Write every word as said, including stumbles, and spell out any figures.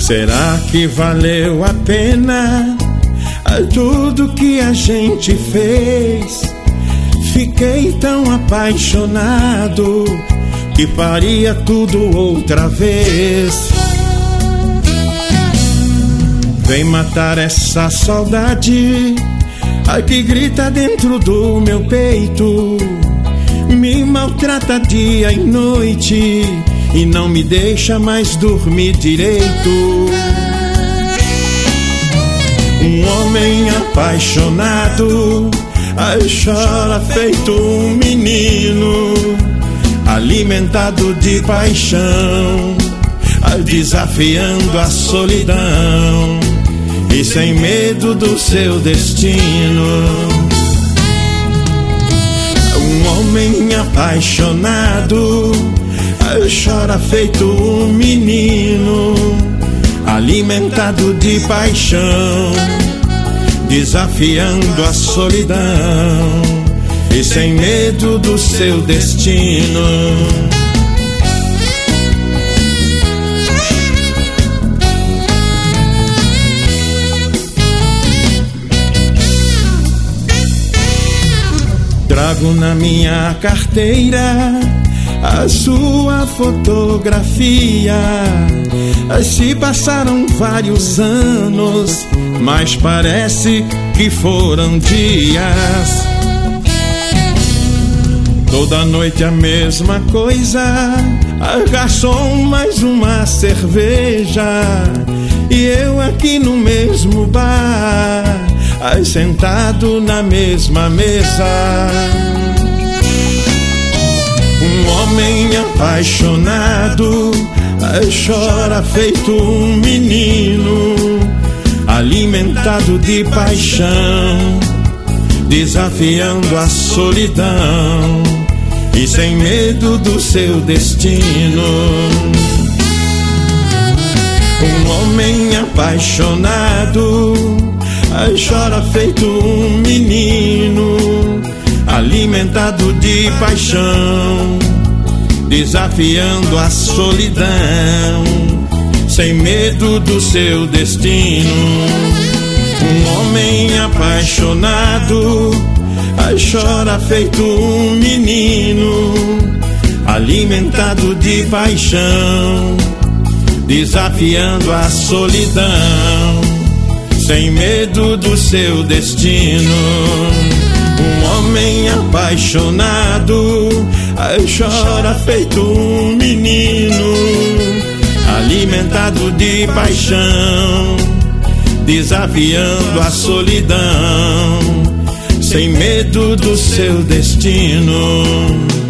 Será que valeu a pena tudo que a gente fez? Fiquei tão apaixonado que faria tudo outra vez. Vem matar essa saudade, ai, que grita dentro do meu peito, me maltrata dia e noite e não me deixa mais dormir direito. Um homem apaixonado, ai, chora feito um menino, alimentado de paixão, ai, desafiando a solidão e sem medo do seu destino. Um homem apaixonado, ai, chora feito um menino, alimentado de paixão, desafiando a solidão e sem medo do seu destino. Trago na minha carteira a sua fotografia. Se passaram vários anos, mas parece que foram dias. Toda noite a mesma coisa, garçom, mais uma cerveja, e eu aqui no mesmo bar, ai, sentado na mesma mesa. Um homem apaixonado, ai, chora feito um menino, alimentado de paixão, desafiando a solidão e sem medo do seu destino. Um homem apaixonado, ai, chora feito um menino, alimentado de paixão, desafiando a solidão, sem medo do seu destino. Um homem apaixonado, ai, chora feito um menino, alimentado de paixão, desafiando a solidão, sem medo do seu destino. Um homem apaixonado, ai, chora feito um menino, alimentado de paixão, desafiando a solidão, sem medo do seu destino.